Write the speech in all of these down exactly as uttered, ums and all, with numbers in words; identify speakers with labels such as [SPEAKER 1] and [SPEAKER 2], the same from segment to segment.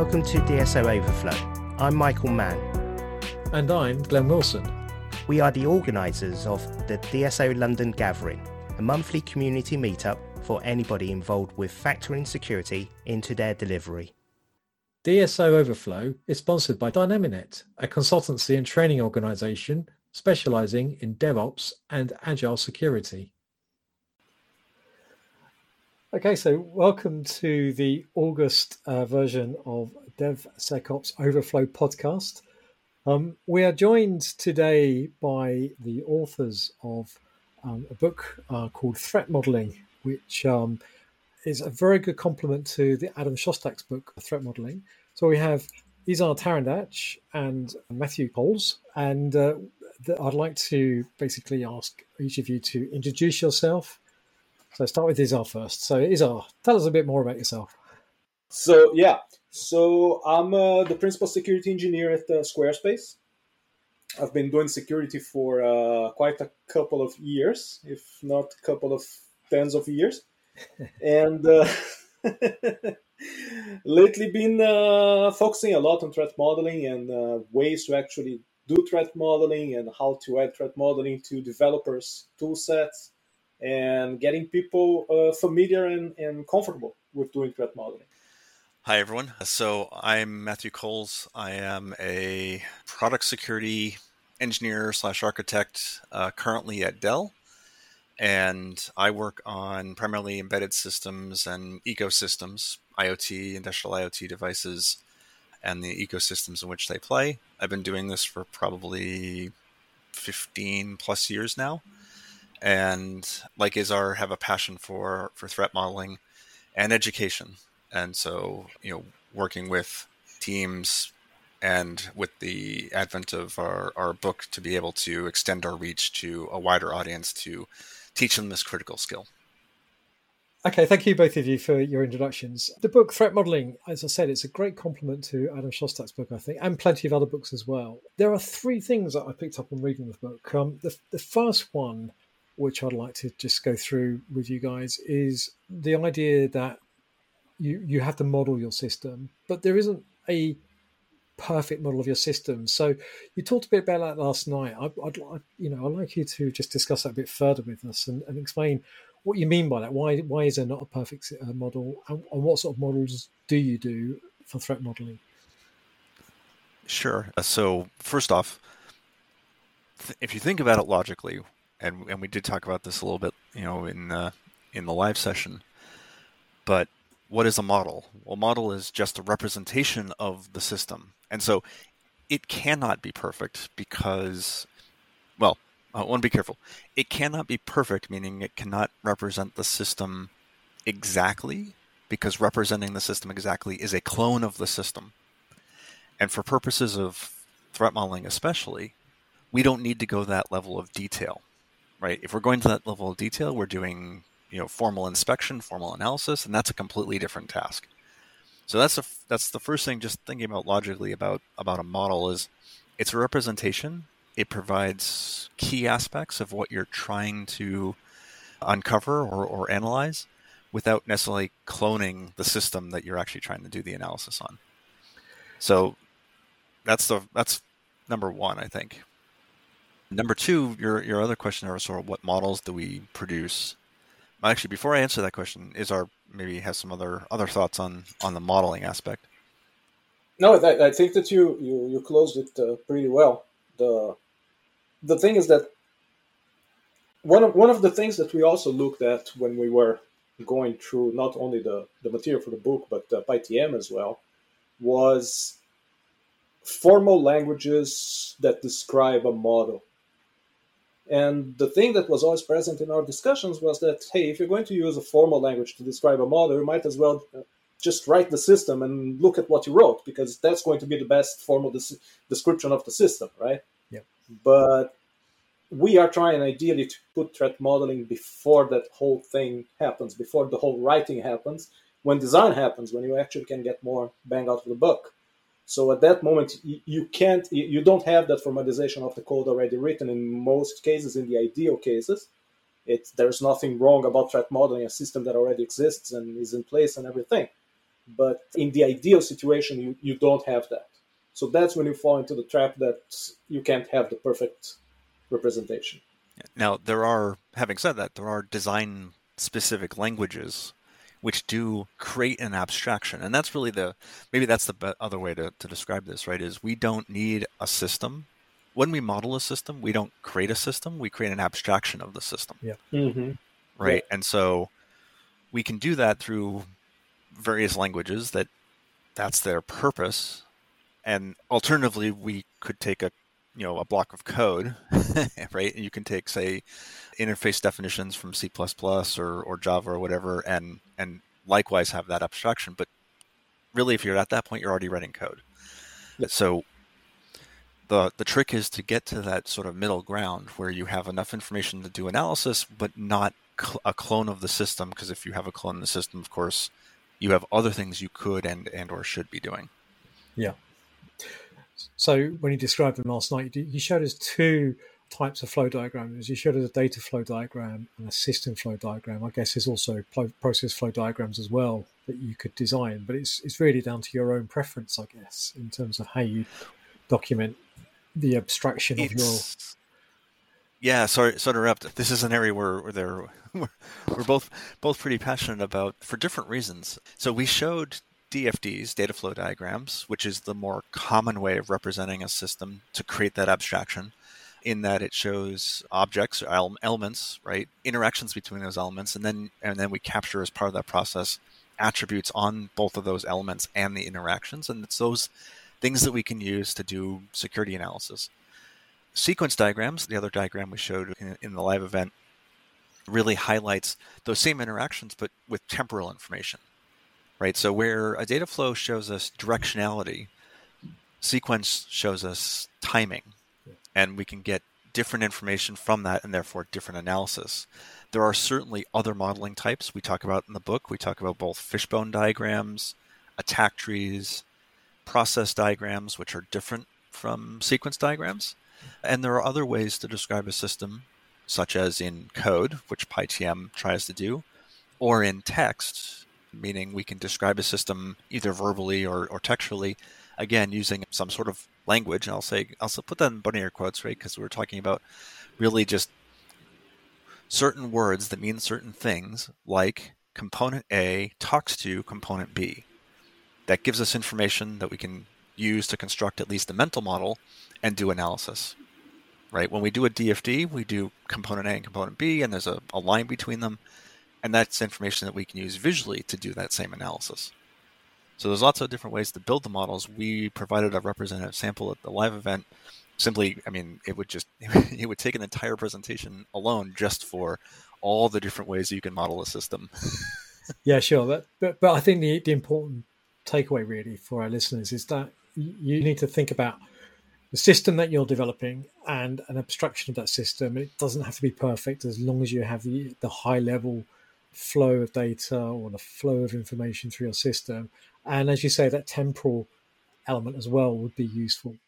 [SPEAKER 1] Welcome to D S O Overflow. I'm Michael Mann.
[SPEAKER 2] And I'm Glenn Wilson.
[SPEAKER 1] We are the organisers of the D S O London Gathering, a monthly community meetup for anybody involved with factoring security into their delivery.
[SPEAKER 2] D S O Overflow is sponsored by Dynaminet, a consultancy and training organisation specialising in DevOps and Agile security. Okay, so welcome to the August uh, version of DevSecOps Overflow podcast. Um, we are joined today by the authors of um, a book uh, called Threat Modeling, which um, is a very good complement to the Adam Shostak's book, Threat Modeling. So we have Izar Tarandach and Matthew Coles, and uh, th- I'd like to basically ask each of you to introduce yourself. So start with Izar first. So Izar, tell us a bit more about yourself.
[SPEAKER 3] So yeah, so I'm uh, the principal security engineer at uh, Squarespace. I've been doing security for uh, quite a couple of years, if not a couple of tens of years. and uh, lately been uh, focusing a lot on threat modeling and uh, ways to actually do threat modeling and how to add threat modeling to developers' tool sets, and getting people uh, familiar and, and comfortable with doing threat modeling.
[SPEAKER 4] Hi, everyone. So I'm Matthew Coles. I am a product security engineer slash architect uh, currently at Dell. And I work on primarily embedded systems and ecosystems, IoT, industrial IoT devices, and the ecosystems in which they play. I've been doing this for probably fifteen plus years now. And like Izar, have a passion for, for threat modeling and education. And so, you know, working with teams and with the advent of our, our book to be able to extend our reach to a wider audience to teach them this critical skill.
[SPEAKER 2] Okay, thank you both of you for your introductions. The book Threat Modeling, as I said, it's a great complement to Adam Shostak's book, I think, and plenty of other books as well. There are three things that I picked up on reading the book. Um, the, the first one, which I'd like to just go through with you guys, is the idea that you, you have to model your system, but there isn't a perfect model of your system. So you talked a bit about that last night. I, I'd like, you know, I'd like you to just discuss that a bit further with us and, and explain what you mean by that. Why why is there not a perfect uh, model, and, and what sort of models do you do for threat modeling?
[SPEAKER 4] Sure. So first off, th- if you think about it logically, and and we did talk about this a little bit, you know, in the in the live session, but what is a model? Well, a model is just a representation of the system. And so it cannot be perfect because, well, I want to be careful. It cannot be perfect, meaning it cannot represent the system exactly, because representing the system exactly is a clone of the system. And for purposes of threat modeling especially, we don't need to go that level of detail, right? If we're going to that level of detail, we're doing, you know, formal inspection, formal analysis, and that's a completely different task. So that's a, that's the first thing, just thinking about logically about, about a model, is it's a representation. It provides key aspects of what you're trying to uncover or, or analyze without necessarily cloning the system that you're actually trying to do the analysis on. So that's the that's number one, I think. Number two, your your other question is sort of what models do we produce? Actually, before I answer that question, Izar maybe has some other other thoughts on, on the modeling aspect.
[SPEAKER 3] No, I, I think that you, you, you closed it uh, pretty well. The the thing is that one of one of the things that we also looked at when we were going through not only the, the material for the book, but uh, PyTM as well, was formal languages that describe a model. And the thing that was always present in our discussions was that, hey, if you're going to use a formal language to describe a model, you might as well just write the system and look at what you wrote, because that's going to be the best formal des- description of the system, right?
[SPEAKER 2] Yeah.
[SPEAKER 3] But we are trying ideally to put threat modeling before that whole thing happens, before the whole writing happens, when design happens, when you actually can get more bang out of the buck. So at that moment, you can't, you don't have that formalization of the code already written in most cases, in the ideal cases. It's, there's nothing wrong about threat modeling a system that already exists and is in place and everything. But in the ideal situation, you, you don't have that. So that's when you fall into the trap that you can't have the perfect representation.
[SPEAKER 4] Now, there are, having said that, there are design-specific languages which do create an abstraction. And that's really the, maybe that's the other way to, to describe this, right, is we don't need a system. When we model a system, we don't create a system, we create an abstraction of the system.
[SPEAKER 2] Yeah.
[SPEAKER 3] Mm-hmm.
[SPEAKER 4] Right?
[SPEAKER 3] Yeah.
[SPEAKER 4] And so we can do that through various languages that that's their purpose. And alternatively, we could take a, you know, a block of code, right? And you can take, say, interface definitions from C plus plus or, or Java or whatever, and, and likewise have that abstraction. But really, if you're at that point, you're already writing code. Yeah. So the the trick is to get to that sort of middle ground where you have enough information to do analysis, but not cl- a clone of the system. Because if you have a clone of the system, of course, you have other things you could and, and or should be doing.
[SPEAKER 2] Yeah. So when you described them last night, you showed us two types of flow diagrams. You showed us a data flow diagram and a system flow diagram. I guess there's also process flow diagrams as well that you could design, but it's it's really down to your own preference, I guess, in terms of how you document the abstraction of
[SPEAKER 4] it's,
[SPEAKER 2] your.
[SPEAKER 4] Yeah, sorry, sorry to interrupt. This is an area where, where they're, we're, we're both both pretty passionate about for different reasons. So we showed D F Ds, data flow diagrams, which is the more common way of representing a system to create that abstraction, in that it shows objects or elements, right? Interactions between those elements, and then and then we capture as part of that process attributes on both of those elements and the interactions, and it's those things that we can use to do security analysis. Sequence diagrams, the other diagram we showed in, in the live event, really highlights those same interactions, but with temporal information, right? So where a data flow shows us directionality, sequence shows us timing, and we can get different information from that and therefore different analysis. There are certainly other modeling types we talk about in the book. We talk about both fishbone diagrams, attack trees, process diagrams, which are different from sequence diagrams. And there are other ways to describe a system, such as in code, which PyTM tries to do, or in text, meaning we can describe a system either verbally or, or textually, again, using some sort of language. And I'll say, I'll put that in bunny air quotes, right? Because we were talking about really just certain words that mean certain things, like component A talks to component B. That gives us information that we can use to construct at least a mental model and do analysis, right? When we do a D F D, we do component A and component B, and there's a, a line between them, and that's information that we can use visually to do that same analysis. So there's lots of different ways to build the models. We provided a representative sample at the live event. Simply, I mean, it would just, it would take an entire presentation alone just for all the different ways you can model a system.
[SPEAKER 2] Yeah, sure. But, but, but I think the, the important takeaway really for our listeners is that you need to think about the system that you're developing and an abstraction of that system. It doesn't have to be perfect as long as you have the, the high level flow of data or the flow of information through your system. And as you say, that temporal element as well would be useful.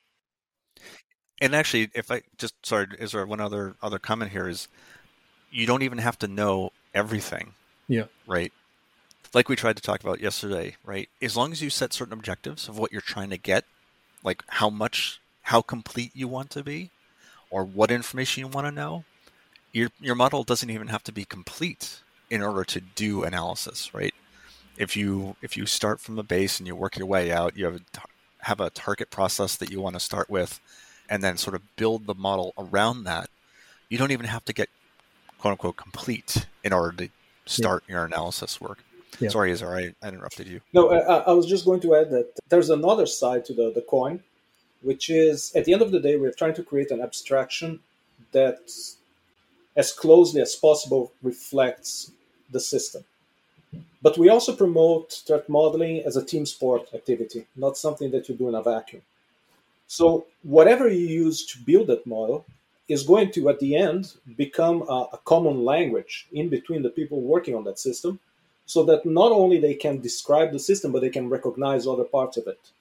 [SPEAKER 4] And actually, if I just, sorry, is there one other other comment here is you don't even have to know everything.
[SPEAKER 2] Yeah.
[SPEAKER 4] Right. Like we tried to talk about yesterday, right? As long as you set certain objectives of what you're trying to get, like how much, how complete you want to be, or what information you want to know, your your model doesn't even have to be complete in order to do analysis, right? If you if you start from the base and you work your way out, you have a, have a target process that you want to start with, and then sort of build the model around that, you don't even have to get quote unquote complete in order to start yeah. your analysis work. Yeah. Sorry, Izar, I, I interrupted you.
[SPEAKER 3] No, I, I was just going to add that there's another side to the, the coin, which is at the end of the day, we're trying to create an abstraction that as closely as possible reflects the system. But we also promote threat modeling as a team sport activity, not something that you do in a vacuum. So whatever you use to build that model is going to, at the end, become a, a common language in between the people working on that system, so that not only they can describe the system, but they can recognize other parts of it.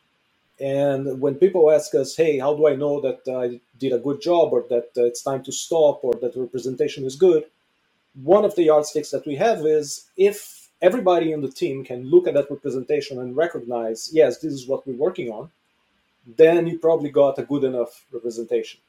[SPEAKER 3] And when people ask us, hey, how do I know that I did a good job, or that uh, it's time to stop, or that the representation is good, one of the yardsticks that we have is if everybody in the team can look at that representation and recognize, yes, this is what we're working on, then you probably got a good enough representation.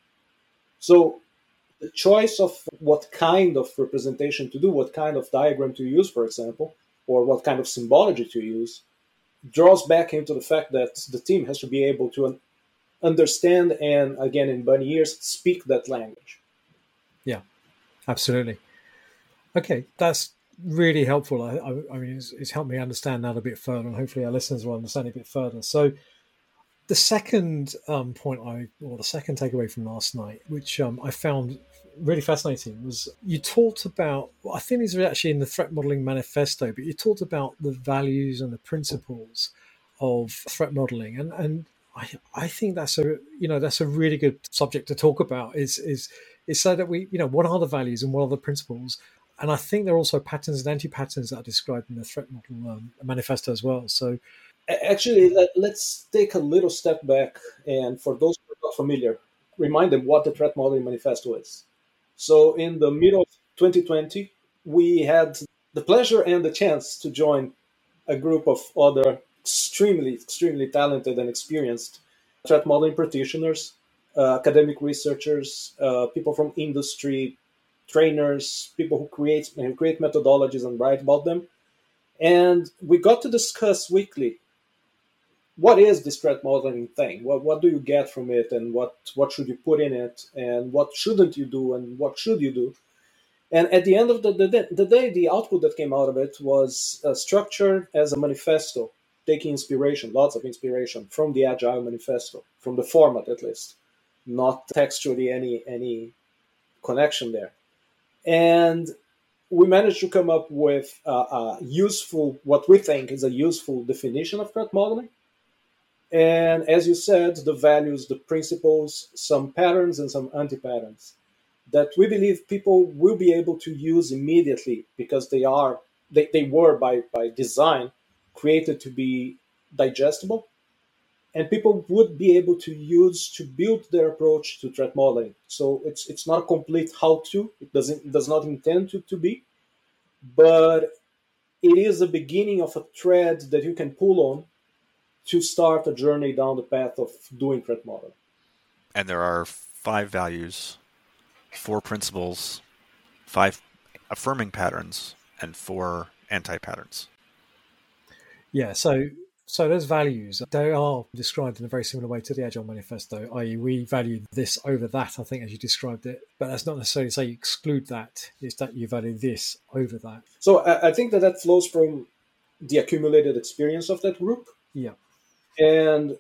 [SPEAKER 3] So the choice of what kind of representation to do, what kind of diagram to use, for example, or what kind of symbology to use, draws back into the fact that the team has to be able to understand and, again, in bunny ears, speak that language.
[SPEAKER 2] Yeah, absolutely. Okay, that's really helpful. I, I, I mean, it's, it's helped me understand that a bit further, and hopefully our listeners will understand it a bit further. So the second um, point I, or the second takeaway from last night, which um, I found really fascinating, was you talked about, well, I think these are actually in the threat modeling manifesto, but you talked about the values and the principles of threat modeling. And, and I, I think that's a, you know, that's a really good subject to talk about is, is, is so that we, you know, what are the values and what are the principles? And I think there are also patterns and anti-patterns that are described in the threat model um, manifesto as well. So
[SPEAKER 3] actually, let, let's take a little step back. And for those who are not familiar, remind them what the threat modeling manifesto is. So in the middle of twenty twenty, we had the pleasure and the chance to join a group of other extremely, extremely talented and experienced threat modeling practitioners, uh, academic researchers, uh, people from industry, trainers, people who create, who create methodologies and write about them. And we got to discuss weekly, what is this threat modeling thing? What, what do you get from it, and what, what should you put in it, and what shouldn't you do, and what should you do? And at the end of the, the, the day, the output that came out of it was uh, structured as a manifesto, taking inspiration, lots of inspiration from the Agile Manifesto, from the format at least, not textually any, any connection there. And we managed to come up with a, a useful, what we think is a useful definition of threat modeling. And as you said, the values, the principles, some patterns and some anti-patterns that we believe people will be able to use immediately because they are, they, they were by, by design created to be digestible, and people would be able to use to build their approach to threat modeling. So it's it's not a complete how-to. It doesn't it does not intend to, to be, but it is a beginning of a thread that you can pull on to start a journey down the path of doing threat modeling.
[SPEAKER 4] And there are five values, four principles, five affirming patterns, and four anti-patterns.
[SPEAKER 2] Yeah, so so those values, they are described in a very similar way to the Agile Manifesto, that is we value this over that, I think, as you described it. But that's not necessarily to say you exclude that. It's that you value this over that.
[SPEAKER 3] So I, I think that that flows from the accumulated experience of that group.
[SPEAKER 2] Yeah.
[SPEAKER 3] And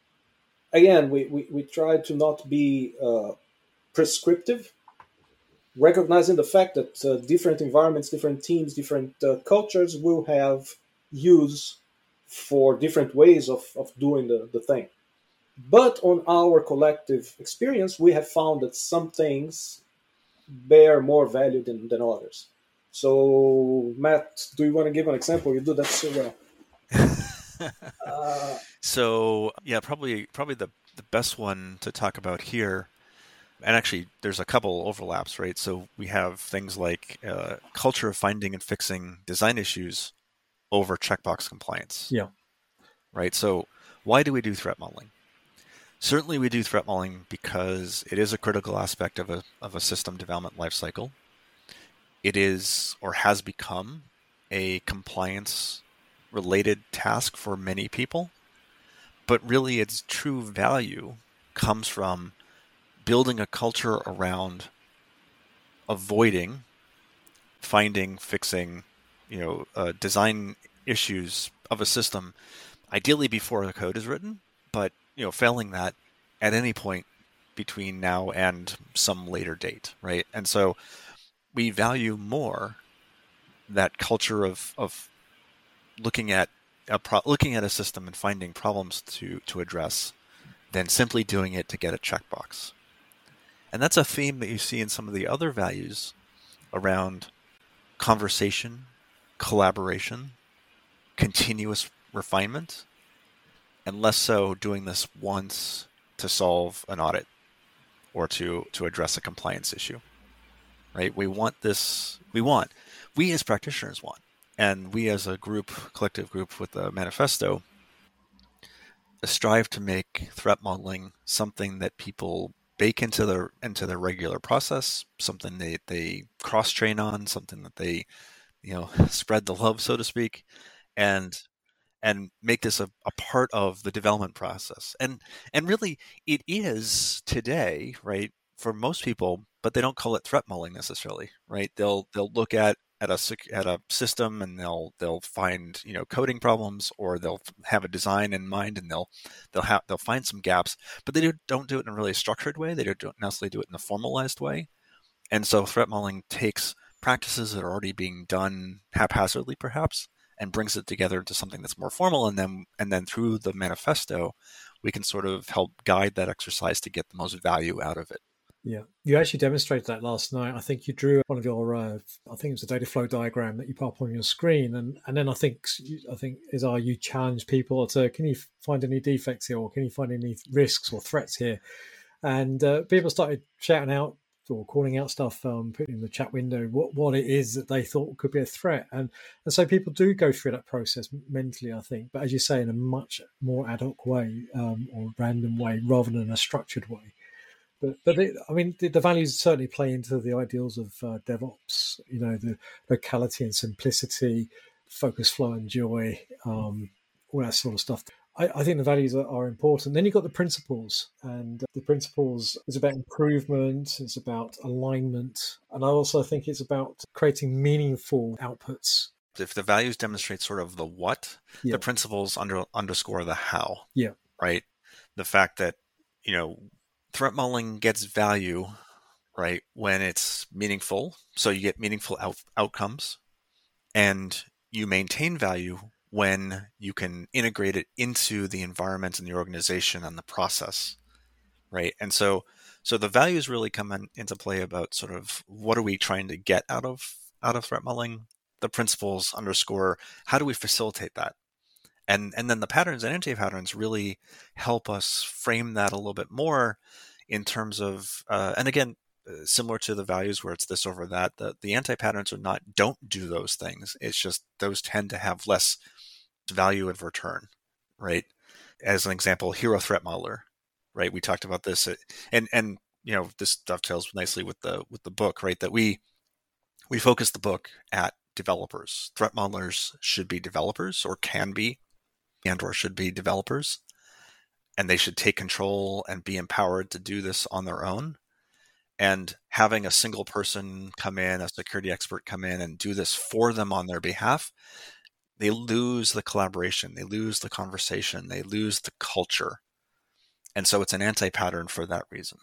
[SPEAKER 3] again, we, we, we try to not be uh, prescriptive, recognizing the fact that uh, different environments, different teams, different uh, cultures will have use for different ways of, of doing the, the thing. But on our collective experience, we have found that some things bear more value than, than others. So, Matt, do you want to give an example? You do that so well.
[SPEAKER 4] uh, so, yeah, probably probably the, the best one to talk about here, and actually there's a couple overlaps, right? So we have things like uh, culture of finding and fixing design issues over checkbox compliance.
[SPEAKER 2] Yeah.
[SPEAKER 4] Right. So why do we do threat modeling? Certainly we do threat modeling because it is a critical aspect of a of a system development lifecycle. It is or has become a compliance related task for many people, but really its true value comes from building a culture around avoiding, finding, fixing, you know, uh, design issues of a system, ideally before the code is written, but, you know, failing that at any point between now and some later date, right? And so we value more that culture of, of looking at a pro- looking at a system and finding problems to, to address than simply doing it to get a checkbox. And that's a theme that you see in some of the other values around conversation, collaboration, continuous refinement, and less so doing this once to solve an audit or to, to address a compliance issue, right? We want this, we want, we as practitioners want And we as a group, collective group with the manifesto, strive to make threat modeling something that people bake into their into their regular process, something they, they cross-train on, something that they, you know, spread the love, so to speak, and and make this a, a part of the development process. And and really, it is today, right, for most people, but they don't call it threat modeling necessarily, right? They'll they'll look at at a at a system and they'll they'll find, you know, coding problems, or they'll have a design in mind and they'll they'll have they'll find some gaps, but they don't do it in a really structured way. They don't necessarily do it in a formalized way. And so threat modeling takes practices that are already being done haphazardly, perhaps, and brings it together into something that's more formal. And then and then through the manifesto, we can sort of help guide that exercise to get the most value out of it.
[SPEAKER 2] Yeah, you actually demonstrated that last night. I think you drew one of your, uh, I think it was a data flow diagram that you put up on your screen, and and then I think I think Izar, you challenged people to, can you find any defects here, or can you find any risks or threats here? And uh, people started shouting out or calling out stuff, um, putting in the chat window what what it is that they thought could be a threat, and and so people do go through that process mentally, I think, but as you say, in a much more ad hoc way, um, or random way, rather than a structured way. But, but it, I mean, the, the values certainly play into the ideals of uh, DevOps, you know, the locality and simplicity, focus, flow, and joy, um, all that sort of stuff. I, I think the values are, are important. Then you've got the principles, and the principles is about improvement, it's about alignment, and I also think it's about creating meaningful outputs.
[SPEAKER 4] If the values demonstrate sort of the what, yeah. the principles under, underscore the how.
[SPEAKER 2] Yeah.
[SPEAKER 4] Right? The fact that, you know, threat modeling gets value, right, when it's meaningful. So you get meaningful out- outcomes, and you maintain value when you can integrate it into the environment and the organization and the process, right? And so, so the values really come in, into play about sort of what are we trying to get out of out of threat modeling. The principles underscore how do we facilitate that. And and then the patterns and anti-patterns really help us frame that a little bit more in terms of, uh, and again, uh, similar to the values where it's this over that, the, the anti-patterns are not, don't do those things. It's just those tend to have less value of return, right? As an example, Hero Threat Modeler, right? We talked about this, and and you know, this dovetails nicely with the with the book, right? That we we focus the book at developers. Threat modelers should be developers, or can be, and or should be developers, and they should take control and be empowered to do this on their own. And having a single person come in, a security expert come in and do this for them on their behalf, they lose the collaboration, they lose the conversation, they lose the culture. And so it's an anti-pattern for that reason.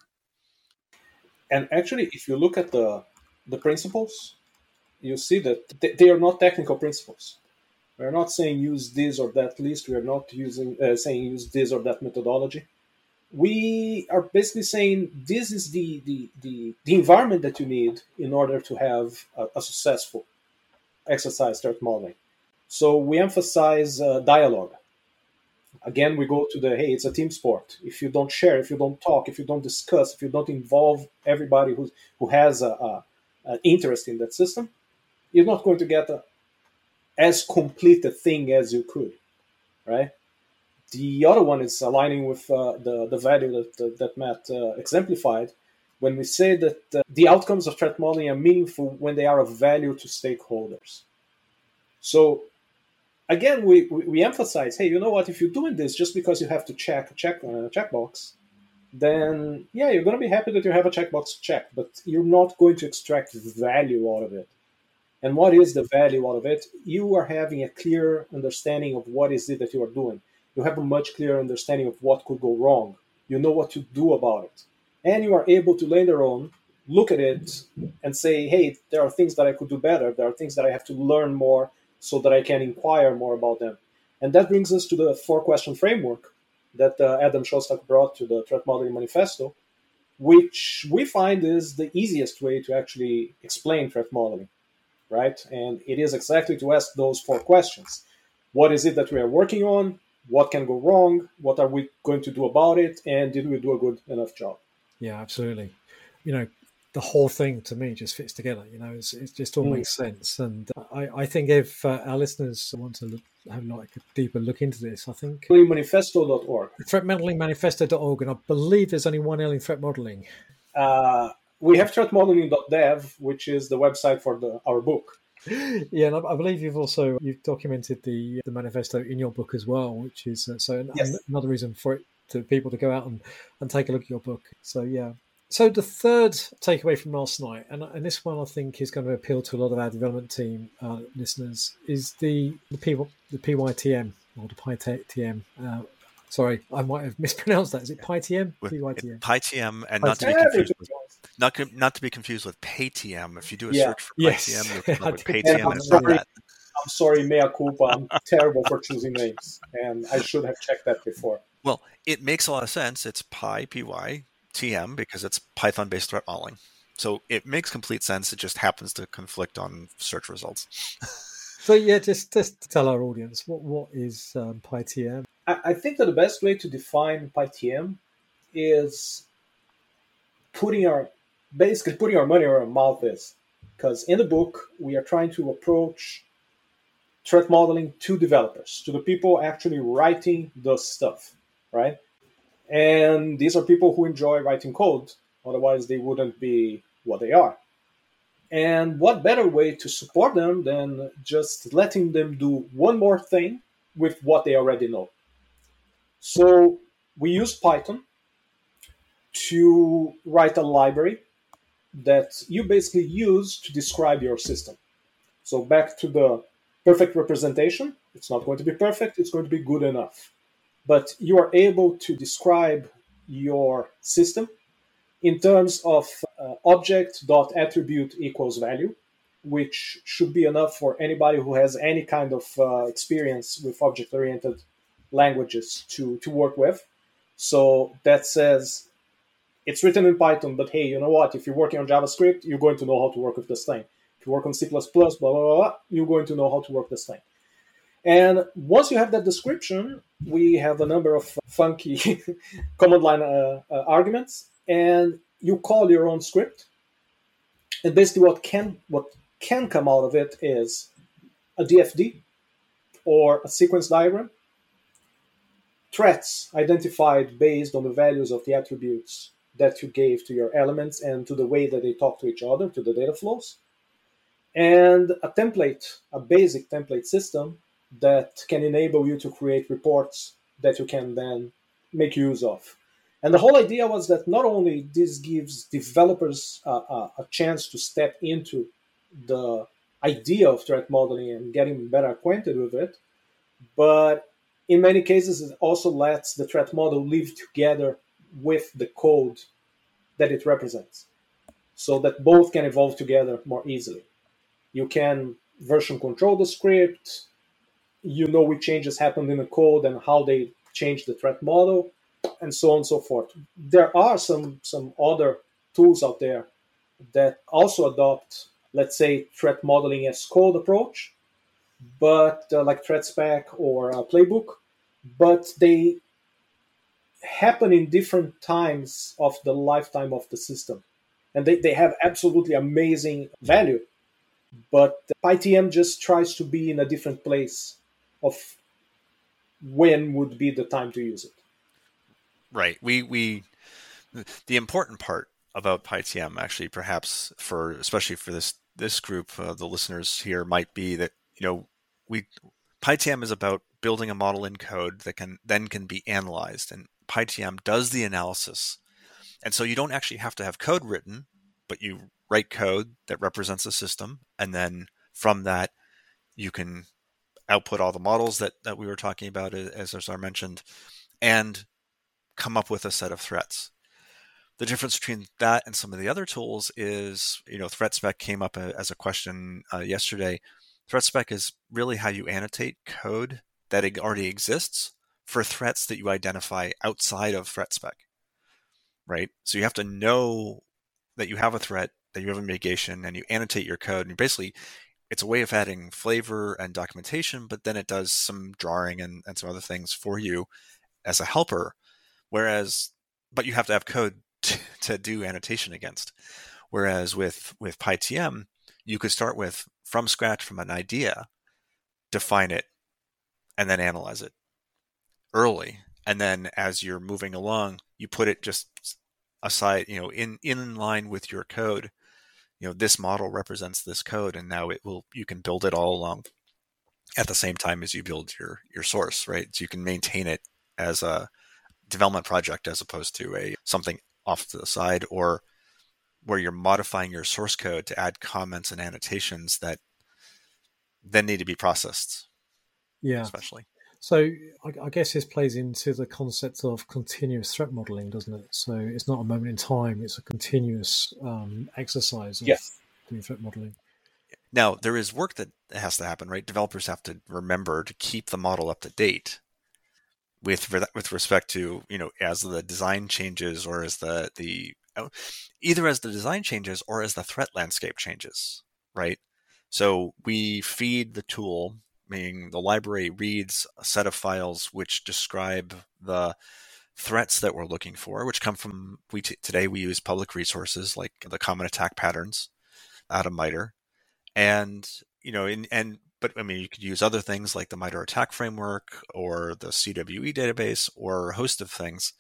[SPEAKER 3] And actually, if you look at the the principles, you see that they are not technical principles. We're not saying use this or that list. We are not using uh, saying use this or that methodology. We are basically saying this is the, the, the, the environment that you need in order to have a, a successful exercise threat modeling. So we emphasize uh, dialogue. Again, we go to the, hey, it's a team sport. If you don't share, if you don't talk, if you don't discuss, if you don't involve everybody who, who has a, a, an interest in that system, you're not going to get a, as complete a thing as you could, right? The other one is aligning with uh, the, the value that, uh, that Matt uh, exemplified when we say that uh, the outcomes of threat modeling are meaningful when they are of value to stakeholders. So again, we, we, we emphasize, hey, you know what, if you're doing this just because you have to check a check, uh, checkbox, then yeah, you're going to be happy that you have a checkbox checked, but you're not going to extract value out of it. And what is the value out of it? You are having a clear understanding of what is it that you are doing. You have a much clearer understanding of what could go wrong. You know what to do about it. And you are able to later on look at it and say, hey, there are things that I could do better. There are things that I have to learn more so that I can inquire more about them. And that brings us to the four-question framework that uh, Adam Shostak brought to the Threat Modeling Manifesto, which we find is the easiest way to actually explain threat modeling, right? And it is exactly to ask those four questions. What is it that we are working on? What can go wrong? What are we going to do about it? And did we do a good enough job?
[SPEAKER 2] Yeah, absolutely. You know, the whole thing to me just fits together. You know, it's, it just all
[SPEAKER 3] Mm.
[SPEAKER 2] makes sense. And I, I think if uh, our listeners want to look, have like a deeper look into this, I think
[SPEAKER 3] manifesto dot org.
[SPEAKER 2] threat modeling manifesto dot org, and I believe there's only one L in threat modeling.
[SPEAKER 3] Uh, we have threat modeling dot dev, which is the website for the our book.
[SPEAKER 2] Yeah, and I, I believe you've also you've documented the the manifesto in your book as well, which is uh, so an,
[SPEAKER 3] Yes.
[SPEAKER 2] another reason for it to people to go out and, and take a look at your book. So yeah. So the third takeaway from last night, and, and this one I think is going to appeal to a lot of our development team uh, listeners, is the the, P, the P Y T M or the PyTM. Uh, sorry, I might have mispronounced that. Is it PyTM?
[SPEAKER 4] With
[SPEAKER 2] P Y T M.
[SPEAKER 4] PyTM, and not to be
[SPEAKER 3] Yeah,
[SPEAKER 4] confused with not co- not to be confused with PayTM. If you do a
[SPEAKER 3] Yeah.
[SPEAKER 4] search for
[SPEAKER 2] Yes.
[SPEAKER 4] PyTM, you'll come
[SPEAKER 2] I
[SPEAKER 4] up with
[SPEAKER 2] did.
[SPEAKER 4] PayTM,
[SPEAKER 3] Yeah,
[SPEAKER 4] and it's not
[SPEAKER 3] sorry.
[SPEAKER 4] that.
[SPEAKER 3] I'm sorry, mea culpa. I'm terrible for choosing names, and I should have checked that before.
[SPEAKER 4] Well, it makes a lot of sense. It's Py, P Y, T M, because it's Python-based threat modeling. So it makes complete sense. It just happens to conflict on search results.
[SPEAKER 2] So yeah, just just tell our audience what what is um, PyTM.
[SPEAKER 3] I, I think that the best way to define PyTM is putting our basically putting our money where our mouth is. Because in the book, we are trying to approach threat modeling to developers, to the people actually writing the stuff, right? And these are people who enjoy writing code, otherwise they wouldn't be what they are. And what better way to support them than just letting them do one more thing with what they already know? So we use Python to write a library that you basically use to describe your system. So back to the perfect representation, it's not going to be perfect, it's going to be good enough. But you are able to describe your system in terms of uh, object.attribute equals value, which should be enough for anybody who has any kind of uh, experience with object-oriented languages to, to work with. So that says, it's written in Python, but hey, you know what? If you're working on JavaScript, you're going to know how to work with this thing. If you work on C plus plus, blah, blah, blah, you're going to know how to work this thing. And once you have that description, we have a number of funky command line uh, uh, arguments, and you call your own script. And basically what can what can come out of it is a D F D or a sequence diagram, threats identified based on the values of the attributes that you gave to your elements and to the way that they talk to each other, to the data flows, and a template, a basic template system that can enable you to create reports that you can then make use of. And the whole idea was that not only this gives developers uh, uh, a chance to step into the idea of threat modeling and getting better acquainted with it, but in many cases it also lets the threat model live together with the code that it represents, so that both can evolve together more easily. You can version control the script, you know which changes happened in the code and how they change the threat model, and so on and so forth. There are some, some other tools out there that also adopt, let's say, threat modeling as code approach, but uh, like ThreatSpec or uh, Playbook, but they happen in different times of the lifetime of the system. And they, they have absolutely amazing value, but PyTM just tries to be in a different place of when would be the time to use it.
[SPEAKER 4] Right. We we the important part about PyTM, actually, perhaps for especially for this this group, uh, the listeners here, might be that you know we PyTM is about building a model in code that can then can be analyzed, and PyTM does the analysis, and so you don't actually have to have code written, but you write code that represents a system, and then from that you can output all the models that, that we were talking about, as Azar mentioned, and come up with a set of threats. The difference between that and some of the other tools is, you know, ThreatSpec came up as a question uh, yesterday. ThreatSpec is really how you annotate code that already exists for threats that you identify outside of ThreatSpec, right? So you have to know that you have a threat, that you have a mitigation, and you annotate your code. And basically, it's a way of adding flavor and documentation, but then it does some drawing and, and some other things for you as a helper. Whereas, but you have to have code to, to do annotation against. Whereas with, with PyTM, you could start with from scratch, from an idea, define it, and then analyze it early. And then as you're moving along, you put it just aside, you know, in, in line with your code. You know, this model represents this code, and now it will, you can build it all along at the same time as you build your, your source, right? So you can maintain it as a development project as opposed to a something off to the side, or where you're modifying your source code to add comments and annotations that then need to be processed.
[SPEAKER 2] Yeah.
[SPEAKER 4] Especially.
[SPEAKER 2] So I, I guess this plays into the concept of continuous threat modeling, doesn't it? So it's not a moment in time, it's a continuous um, exercise of
[SPEAKER 3] yes.
[SPEAKER 2] doing threat modeling.
[SPEAKER 4] Now, there is work that has to happen, right? Developers have to remember to keep the model up to date with with respect to, you know, as the design changes, or as the, the either as the design changes or as the threat landscape changes, right? So we feed the tool, meaning the library reads a set of files which describe the threats that we're looking for, which come from, we t- today we use public resources like the common attack patterns out of MITRE. And, you know, in, and, but I mean, you could use other things like the MITRE attack framework or the C W E database or a host of things,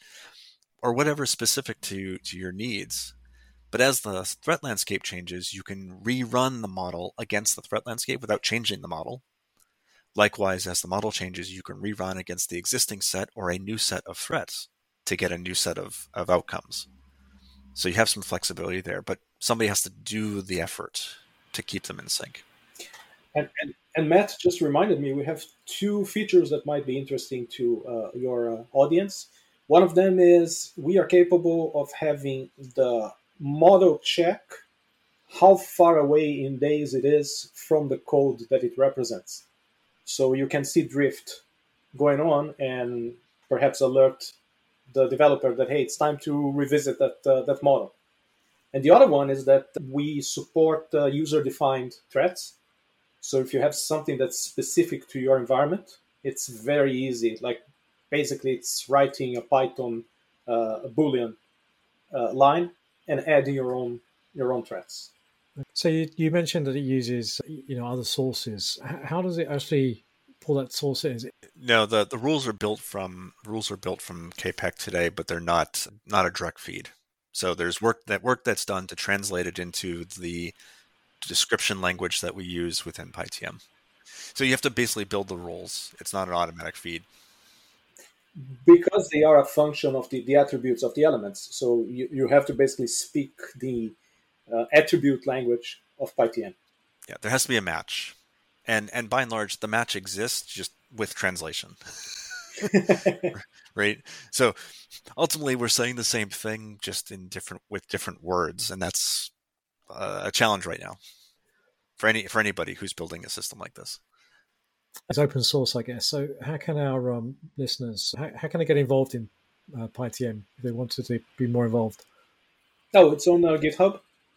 [SPEAKER 4] or whatever is specific to, to your needs. But as the threat landscape changes, you can rerun the model against the threat landscape without changing the model. Likewise, as the model changes, you can rerun against the existing set or a new set of threats to get a new set of, of outcomes. So you have some flexibility there, but somebody has to do the effort to keep them in sync.
[SPEAKER 3] And, and, and Matt just reminded me, we have two features that might be interesting to uh, your uh, audience. One of them is we are capable of having the model check how far away in days it is from the code that it represents. So you can see drift going on and perhaps alert the developer that, hey, it's time to revisit that uh, that model. And the other one is that we support uh, user-defined threats. So if you have something that's specific to your environment, it's very easy. Like basically it's writing a Python, uh, a Boolean uh, line and adding your own your own threats.
[SPEAKER 2] So you, you mentioned that it uses, you know, other sources. How does it actually pull that source in? Is it...
[SPEAKER 4] No, the, the rules are built from rules are built from K P E C today, but they're not not a direct feed. So there's work that work that's done to translate it into the description language that we use within PyTM. So you have to basically build the rules. It's not an automatic feed.
[SPEAKER 3] Because they are a function of the, the attributes of the elements. So you, you have to basically speak the uh, attribute language of PyTM.
[SPEAKER 4] Yeah, there has to be a match. And and by and large, the match exists just with translation. Right? So ultimately, we're saying the same thing, just in different with different words, and that's uh, a challenge right now for any for anybody who's building a system like this.
[SPEAKER 2] It's open source, I guess. So how can our um, listeners, how, how can they get involved in uh, PyTM if they wanted to be more involved?
[SPEAKER 3] Oh, it's on uh, GitHub.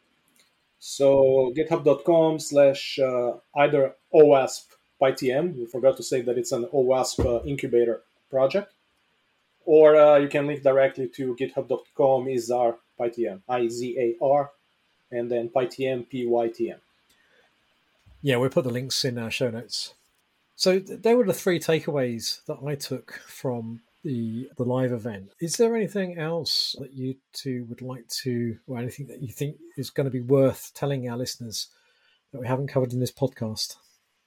[SPEAKER 3] So github.com slash uh, either OWASP PyTM. We forgot to say that it's an OWASP uh, incubator project. Or uh, you can link directly to github.com Izar PyTM, I Z A R, and then PyTM, P Y T M.
[SPEAKER 2] Yeah, we'll put the links in our show notes. So there were the three takeaways that I took from the the live event. Is there anything else that you two would like to, or anything that you think is going to be worth telling our listeners that we haven't covered in this podcast?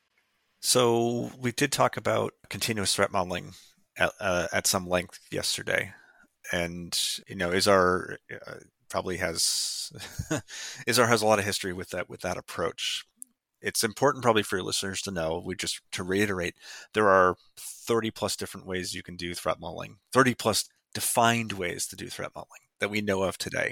[SPEAKER 4] So we did talk about continuous threat modeling at, uh, at some length yesterday, and you know, Izar uh, probably has Izar has a lot of history with that with that approach. It's important probably for your listeners to know, we just to reiterate, there are thirty plus different ways you can do threat modeling, thirty plus defined ways to do threat modeling that we know of today.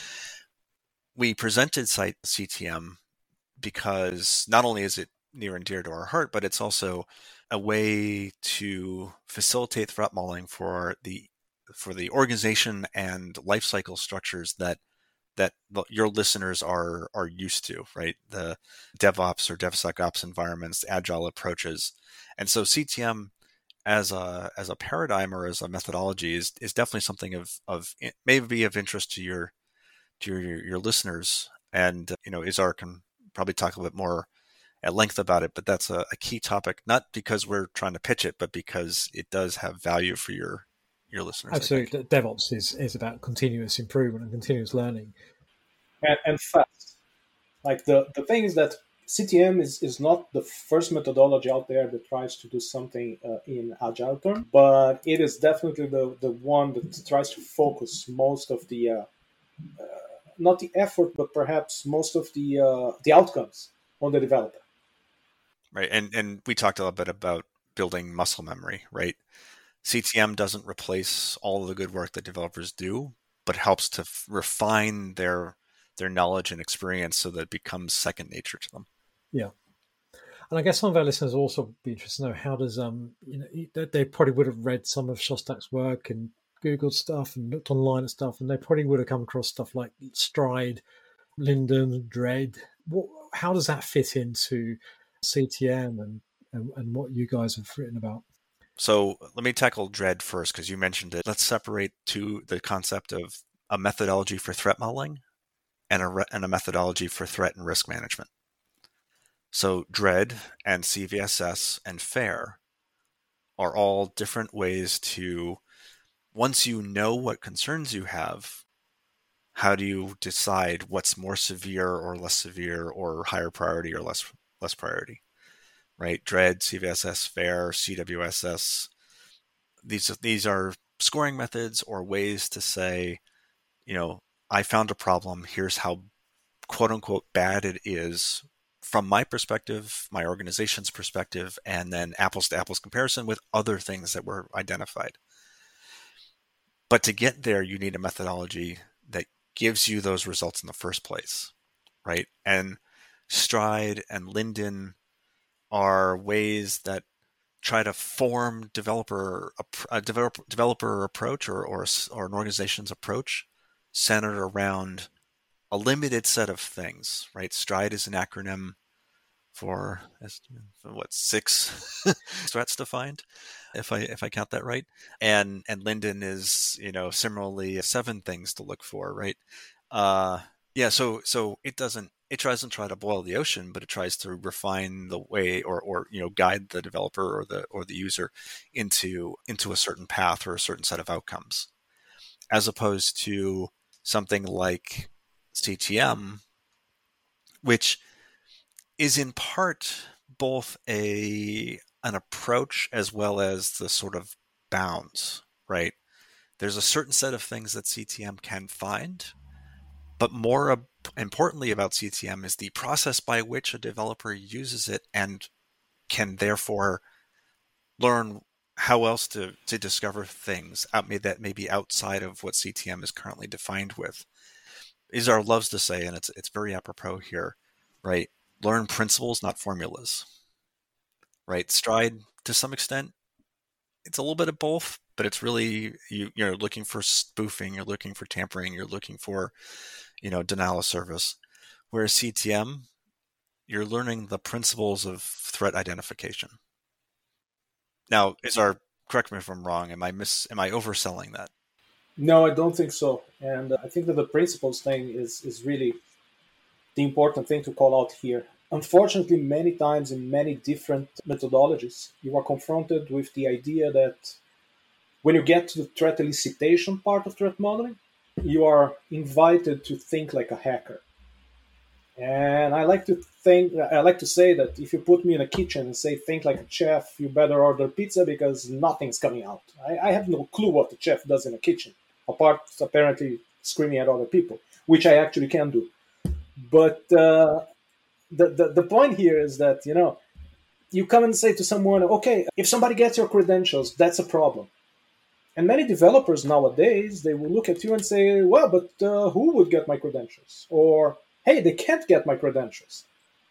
[SPEAKER 4] We presented C T M because not only is it near and dear to our heart, but it's also a way to facilitate threat modeling for the for the organization and lifecycle structures that that your listeners are are used to, right? The DevOps or DevSecOps environments, agile approaches. And so C T M as a as a paradigm or as a methodology is is definitely something of of maybe of interest to your to your your listeners And, you know, Izar can probably talk a little bit more at length about it, but that's a, a key topic, not because we're trying to pitch it, but because it does have value for your your listeners.
[SPEAKER 2] Absolutely. DevOps is, is about continuous improvement and continuous learning.
[SPEAKER 3] And, and fast. Like the, the thing is that C T M is, is not the first methodology out there that tries to do something uh, in agile term, but it is definitely the, the one that tries to focus most of the, uh, uh, not the effort, but perhaps most of the uh, the outcomes on the developer.
[SPEAKER 4] Right, and and we talked a little bit about building muscle memory, right? C T M doesn't replace all of the good work that developers do, but helps to f- refine their their knowledge and experience so that it becomes second nature to them.
[SPEAKER 2] Yeah. And I guess some of our listeners will also be interested to know how does, um, you know, they probably would have read some of Shostak's work and Googled stuff and looked online at stuff, and they probably would have come across stuff like Stride, Linden, Dread. What, how does that fit into C T M and, and, and what you guys have written about?
[SPEAKER 4] So let me tackle Dread first, because you mentioned it. Let's separate to the concept of a methodology for threat modeling and a, re- and a methodology for threat and risk management. So Dread and C V S S and FAIR are all different ways to, once you know what concerns you have, how do you decide what's more severe or less severe or higher priority or less less priority? Right? Dread, C V S S, FAIR, C W S S. These these are scoring methods or ways to say, you know, I found a problem. Here's how quote unquote bad it is from my perspective, my organization's perspective, and then apples to apples comparison with other things that were identified. But to get there, you need a methodology that gives you those results in the first place, right? And Stride and Linden are ways that try to form developer a developer, developer approach or, or or an organization's approach centered around a limited set of things, right? Stride is an acronym for, for what, six threats defined, if I if I count that right, and and Linden is, you know, similarly seven things to look for, right? Uh, yeah, so so it doesn't it doesn't try to boil the ocean, but it tries to refine the way or or you know guide the developer or the or the user into into a certain path or a certain set of outcomes, as opposed to something like C T M, which is in part both a an approach as well as the sort of bounds, right? There's a certain set of things that C T M can find, but more uh, importantly about C T M is the process by which a developer uses it and can therefore learn how else to, to discover things out that may be outside of what C T M is currently defined with. Izar loves to say, and it's it's very apropos here, right? Learn principles, not formulas, right? Stride, to some extent, it's a little bit of both, but it's really, you, you're looking for spoofing, you're looking for tampering, you're looking for, you know, denial of service. Whereas C T M, you're learning the principles of threat identification. Now, Izar, correct me if I'm wrong. Am I miss? Am I overselling that?
[SPEAKER 3] No, I don't think so. And I think that the principles thing is, is really the important thing to call out here. Unfortunately, many times in many different methodologies, you are confronted with the idea that when you get to the threat elicitation part of threat modeling, you are invited to think like a hacker. And I like to think, I like to say that if you put me in a kitchen and say, think like a chef, you better order pizza because nothing's coming out. I, I have no clue what the chef does in a kitchen, apart apparently screaming at other people, which I actually can do. But uh, the, the, the point here is that, you know, you come and say to someone, okay, if somebody gets your credentials, that's a problem. And many developers nowadays, they will look at you and say, well, but uh, who would get my credentials? Or, hey, they can't get my credentials.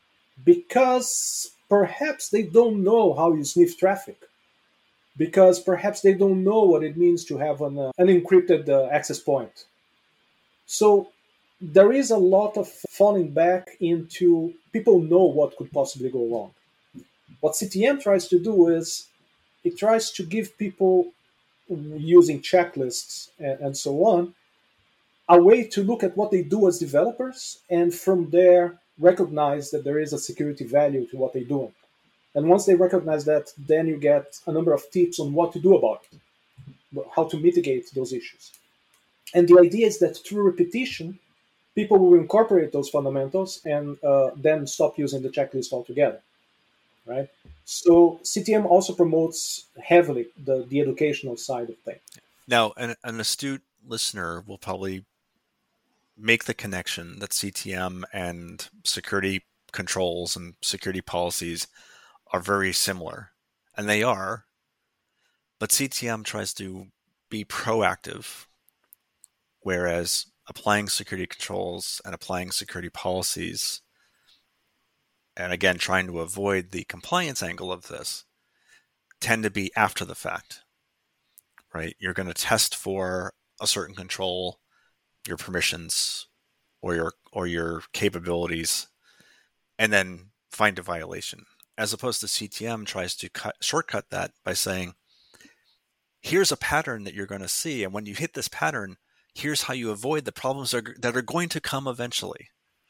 [SPEAKER 3] Because perhaps they don't know how you sniff traffic. Because perhaps they don't know what it means to have an, uh, an encrypted uh, access point. So there is a lot of falling back into people know what could possibly go wrong. What C T M tries to do is it tries to give people, using checklists and, and so on, a way to look at what they do as developers, and from there recognize that there is a security value to what they're doing. And once they recognize that, then you get a number of tips on what to do about it, how to mitigate those issues. And the idea is that through repetition, people will incorporate those fundamentals and uh, then stop using the checklist altogether, right? So C T M also promotes heavily the, the educational side of things.
[SPEAKER 4] Now, an, an astute listener will probably make the connection that C T M and security controls and security policies are very similar, and they are, but C T M tries to be proactive, whereas applying security controls and applying security policies, and again, trying to avoid the compliance angle of this, tend to be after the fact, right? You're going to test for a certain control, your permissions, or your or your capabilities, and then find a violation. As opposed to C T M tries to cut shortcut that by saying, here's a pattern that you're going to see, and when you hit this pattern, here's how you avoid the problems that are, that are going to come eventually,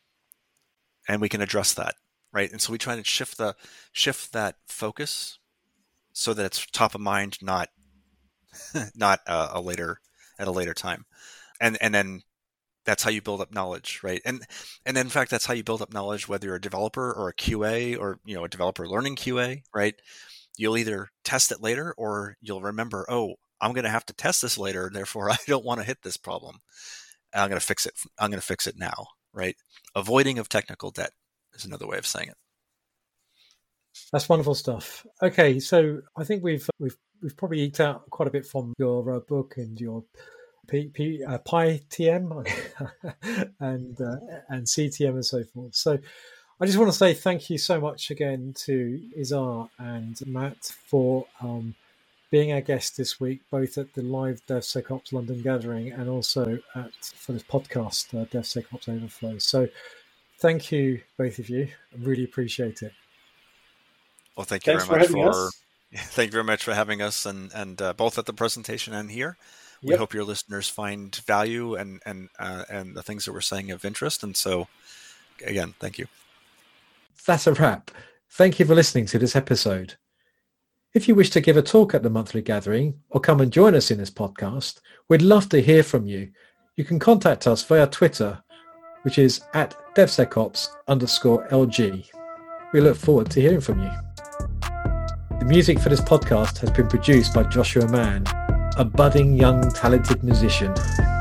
[SPEAKER 4] and we can address that, right? And so we try to shift the shift that focus so that it's top of mind, not not a, a later at a later time, and and then that's how you build up knowledge, right? And and in fact, that's how you build up knowledge, whether you're a developer or a Q A or you know a developer learning Q A, right? You'll either test it later or you'll remember, oh, I'm going to have to test this later, therefore I don't want to hit this problem. I'm going to fix it. I'm going to fix it now, right? Avoiding of technical debt is another way of saying it.
[SPEAKER 2] That's wonderful stuff. Okay, so I think we've we've we've probably eked out quite a bit from your uh, book and your P, P, uh, PyTM and uh, and C T M and so forth. So I just want to say thank you so much again to Izar and Matt for um, being our guest this week, both at the live DevSecOps London gathering and also at for this podcast, uh, DevSecOps Overflow. So thank you, both of you. I really appreciate it.
[SPEAKER 4] Well, thank you
[SPEAKER 3] Thanks
[SPEAKER 4] very much
[SPEAKER 3] for,
[SPEAKER 4] for thank you very much for having us, and and uh, both at the presentation and here. We
[SPEAKER 3] Yep.
[SPEAKER 4] hope your listeners find value and and uh, and the things that we're saying of interest. And so, again, thank you.
[SPEAKER 2] That's a wrap. Thank you for listening to this episode. If you wish to give a talk at the monthly gathering or come and join us in this podcast, we'd love to hear from you. You can contact us via Twitter, which is at DevSecOps underscore LG. We look forward to hearing from you. The music for this podcast has been produced by Joshua Mann, a budding young talented musician.